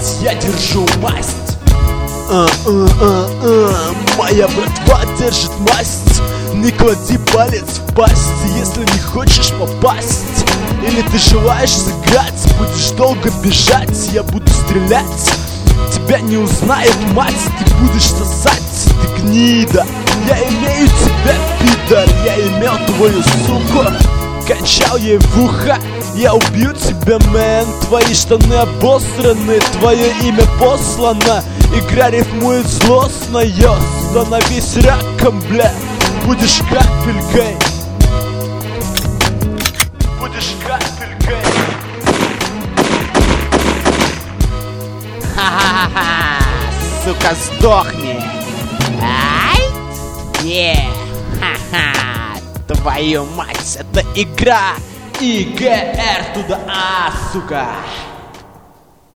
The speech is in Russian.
мать, я держу масть. Моя братва держит масть. Не клади палец в пасть, если не хочешь попасть. Или ты желаешь сыграть, будешь долго бежать, я буду стрелять. Тебя не узнает мать, ты будешь сосать, ты гнида. Я имею тебя, пидор, я имел твою суку, кончал ей в ухо. Я убью тебя, мэн, твои штаны обосраны, твое имя послано. Игра рифмует злостно, йо, становись раком, бля. Будешь капелькой, будешь капелькой. Ха-ха-ха, сука, сдохни. Ай! Ха-ха, твою мать, это игра. ИГР туда, сука.